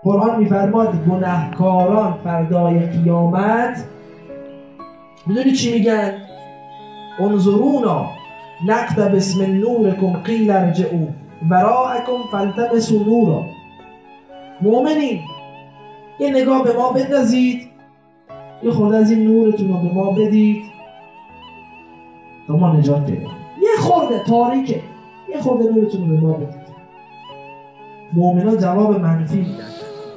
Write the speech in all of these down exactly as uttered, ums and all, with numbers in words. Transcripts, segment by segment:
قرآن میفرماد گناهکاران فردای قیامت میدونی چی میگن؟ انظرونا نقتبس من نورکم قیل ارجعوا وراءکم فالتمسوا نورا. مؤمنین یه نگاه به ما بندازید، یه خورده از این نورتون رو به ما بدید تا ما نجات پیدا کنیم. یه خورده تاریکه، یه خورده نورتون رو به ما بدید. مؤمنان جواب منفی میدن.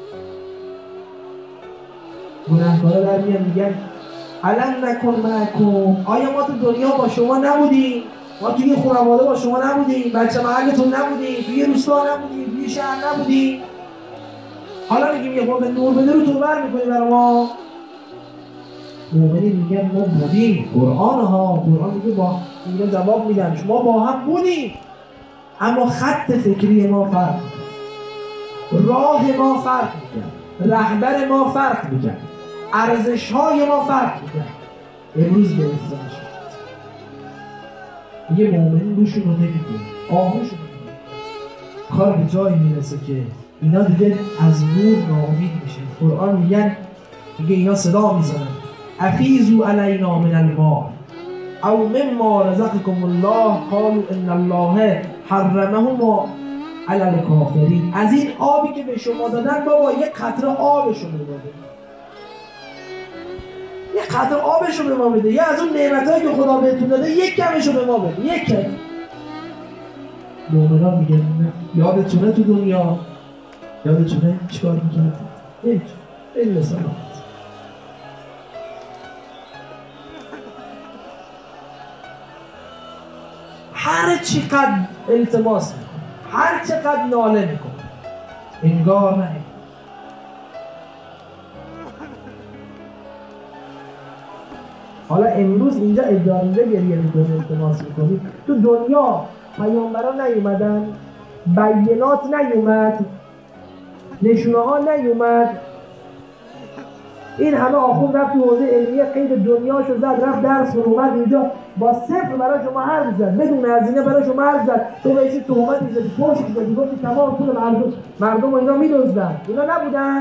گناهکارا در میان میگن الم نکن معکم، آیا ما تو دنیا با شما نبودیم؟ ما توی خانواده با شما نبودیم؟ بچه محلتون نبودیم؟ توی روستا نبودیم؟ توی شهر نبودیم؟ حالا میگیم یه خورده نور بده رو تو بر میکنی برای ما؟ مومنین میگن ما بودیم. قرآن ها قرآن میگه با اینا جواب میدن شما با هم بودیم، اما خط فکری ما فرق میکنه، راه ما فرق میکنه، رهبر ما فرق میکنه، ارزش های ما فرق میکنه. امروز به احتیاج شد میگه مومنین روشون رو نمیکنه، آهوشون رو نمیکنه. کار به جایی میرسه که اینا دیگه از نور ناامید میشه. قرآن میگن میگه اینا صدا میزنن افیزو علینا من الماء او مما رزقکم الله قالوا ان الله حرمهما علی الکافرین. از این آبی که به شما دادن بابا یک قطره آبشو به ما بده، یک قطره آبشو به ما بده، یا از اون نعمتایی که خدا بهتون داده یک کمشو به ما بده، یک کم. مومنان میگن یادتونه تو دنیا یادتونه چیکار میکرد؟ هیچ این مثلا هر چقدر التماس میکنه، هر چقدر ناله میکنه، انگار نه. حالا امروز اینجا ادعاییده گریه میکنه، التماس میکنی. تو دنیا پیامبران نیومدن، بینات نیومد، نشونه ها نیومد، این همه آخوند رفت تو حوزه علمیه قید دنیاشو زد، رفت درس رو اومد اینجا با صفر برای شما حرف زد، بدون هزینه برای شما حرف زد. تو بهشی تهمت میزدی، پشت میزدی، گفتی تمام پول مردم مردم و اینا میدزدن. اینا نبودن.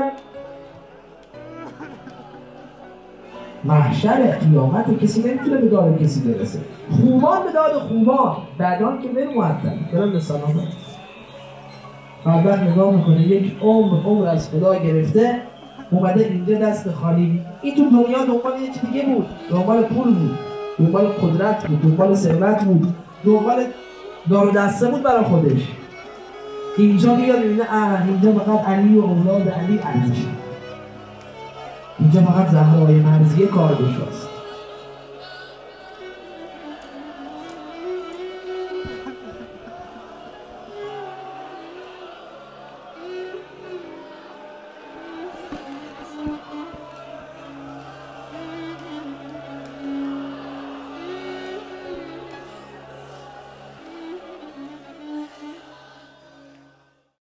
محشر قیامت کسی نمیتونه به داد کسی برسه. خوبان به داد خوبان، بعدان که برو معطل برم به سلامت. بعد نگاه میکنه یک عمر عمر از خدا گرفته اومده اینجا دست خالی. این تو دنیا دنبال یه چیز دیگه بود، دنبال پول بود، دنبال قدرت بود، دنبال ثروت بود، دنبال دار و دسته بود برای خودش. اینجا میاد میبینه اه اینجا فقط علی و اولاد علی ارزشه، اینجا فقط زهرای مرضیه کارگشاست.